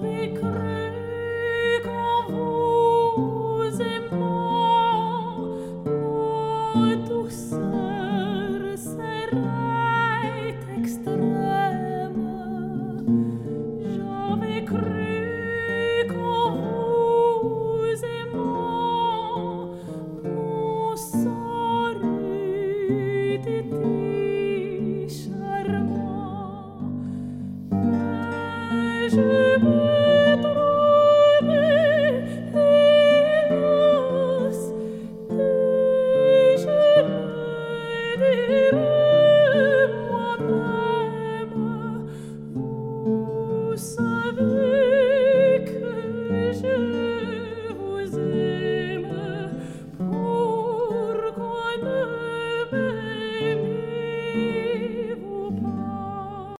J'avais cru qu'en vous aimant, nos douceurs seraient extrêmes. J'avais cru qu'en vous aimant, mon sort eût été charmant. Mais je me